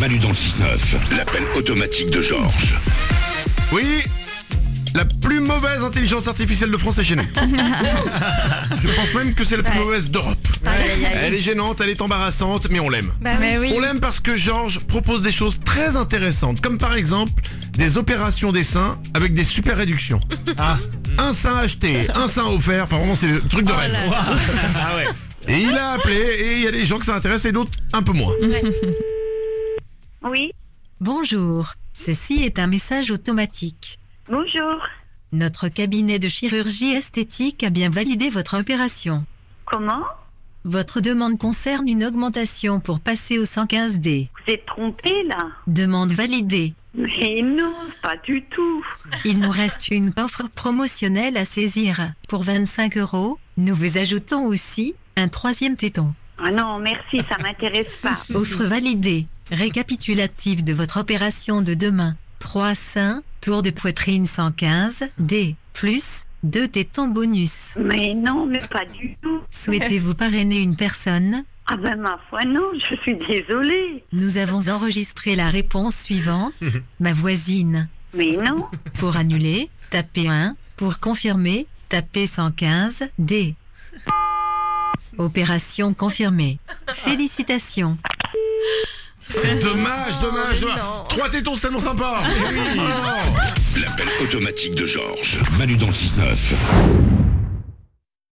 Manu dans le 6-9, l'appel automatique de Georges. Oui, la plus mauvaise intelligence artificielle de France est chez nous. Je pense même que c'est la plus mauvaise d'Europe. Elle est gênante, elle est embarrassante, mais on l'aime. Mais oui. On l'aime parce que Georges propose des choses très intéressantes, comme par exemple des opérations des seins avec des super réductions. Un sein acheté, un sein offert, enfin vraiment c'est le truc de rêve. Ah ouais. Et il a appelé et il y a des gens que ça intéresse et d'autres un peu moins. Oui, Bonjour, ceci est un message automatique. bonjour. Notre cabinet de chirurgie esthétique a bien validé votre opération. Comment? Votre demande concerne une augmentation pour passer au 115D. Vous êtes trompé là? Demande validée. Mais non, pas du tout. Il nous reste une offre promotionnelle à saisir. Pour 25 €, nous vous ajoutons aussi un 3e téton. Ah non, merci, ça m'intéresse pas. Offre validée. Récapitulatif de votre opération de demain. 3 seins, tour de poitrine 115D, plus 2 tétons bonus. Mais non, mais pas du tout. Souhaitez-vous parrainer une personne? Ah ben ma foi non, je suis désolée. Nous avons enregistré la réponse suivante. Ma voisine. Mais non. Pour annuler, tapez 1. Pour confirmer, tapez 115D. Opération confirmée. Félicitations. C'est dommage. 3 tétons, c'est tellement sympa. L'appel automatique de Georges. Manu dans le 6-9.